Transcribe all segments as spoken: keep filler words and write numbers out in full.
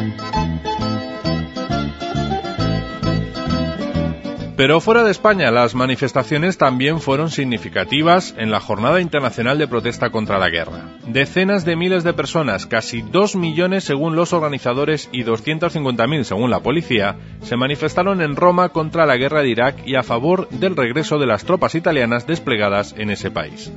Pero fuera de España, las manifestaciones también fueron significativas en la Jornada Internacional de Protesta contra la Guerra. Decenas de miles de personas, casi dos millones según los organizadores y doscientos cincuenta mil según la policía, se manifestaron en Roma contra la guerra de Irak y a favor del regreso de las tropas italianas desplegadas en ese país.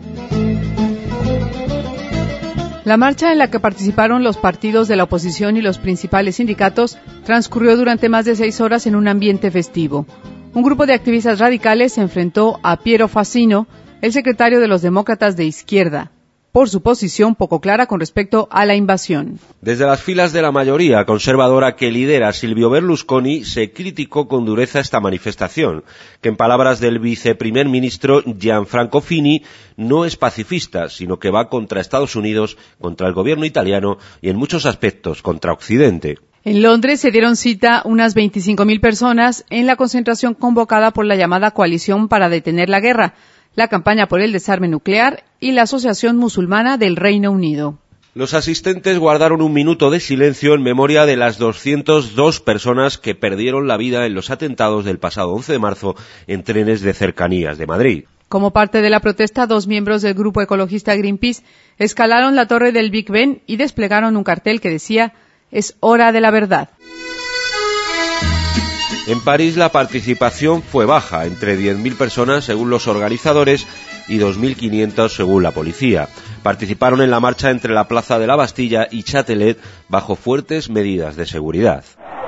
La marcha, en la que participaron los partidos de la oposición y los principales sindicatos, transcurrió durante más de seis horas en un ambiente festivo. Un grupo de activistas radicales se enfrentó a Piero Fassino, el secretario de los demócratas de izquierda, por su posición poco clara con respecto a la invasión. Desde las filas de la mayoría conservadora que lidera Silvio Berlusconi se criticó con dureza esta manifestación, que en palabras del viceprimer ministro Gianfranco Fini no es pacifista, sino que va contra Estados Unidos, contra el gobierno italiano y en muchos aspectos contra Occidente. En Londres se dieron cita unas veinticinco mil personas en la concentración convocada por la llamada Coalición para Detener la Guerra, la campaña por el desarme nuclear y la Asociación Musulmana del Reino Unido. Los asistentes guardaron un minuto de silencio en memoria de las doscientas dos personas que perdieron la vida en los atentados del pasado once de marzo en trenes de cercanías de Madrid. Como parte de la protesta, dos miembros del grupo ecologista Greenpeace escalaron la torre del Big Ben y desplegaron un cartel que decía: «Es hora de la verdad». En París la participación fue baja, entre diez mil personas según los organizadores y dos mil quinientas según la policía. Participaron en la marcha entre la Plaza de la Bastilla y Châtelet bajo fuertes medidas de seguridad.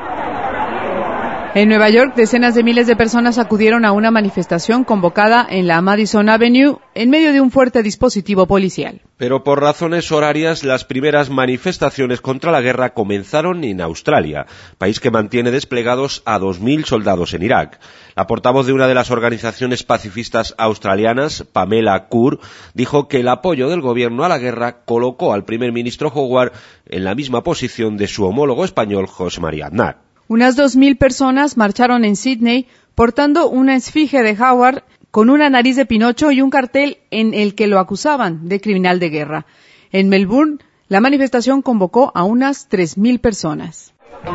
En Nueva York, decenas de miles de personas acudieron a una manifestación convocada en la Madison Avenue en medio de un fuerte dispositivo policial. Pero por razones horarias, las primeras manifestaciones contra la guerra comenzaron en Australia, país que mantiene desplegados a dos mil soldados en Irak. La portavoz de una de las organizaciones pacifistas australianas, Pamela Curr, dijo que el apoyo del gobierno a la guerra colocó al primer ministro Howard en la misma posición de su homólogo español, José María Aznar. Unas dos mil personas marcharon en Sydney portando una esfinge de Howard con una nariz de Pinocho y un cartel en el que lo acusaban de criminal de guerra. En Melbourne, la manifestación convocó a unas tres mil personas.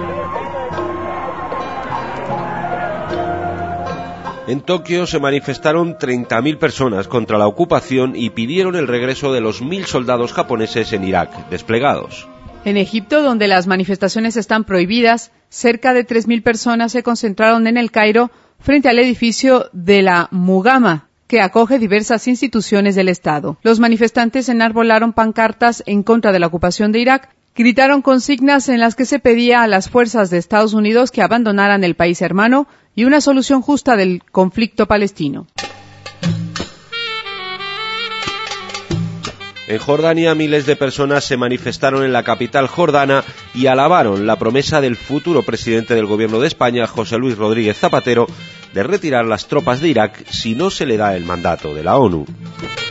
En Tokio se manifestaron treinta mil personas contra la ocupación y pidieron el regreso de los mil soldados japoneses en Irak desplegados. En Egipto, donde las manifestaciones están prohibidas, cerca de tres mil personas se concentraron en el Cairo frente al edificio de la Mugama, que acoge diversas instituciones del Estado. Los manifestantes enarbolaron pancartas en contra de la ocupación de Irak, gritaron consignas en las que se pedía a las fuerzas de Estados Unidos que abandonaran el país hermano y una solución justa del conflicto palestino. En Jordania, miles de personas se manifestaron en la capital jordana y alabaron la promesa del futuro presidente del gobierno de España, José Luis Rodríguez Zapatero, de retirar las tropas de Irak si no se le da el mandato de la ONU.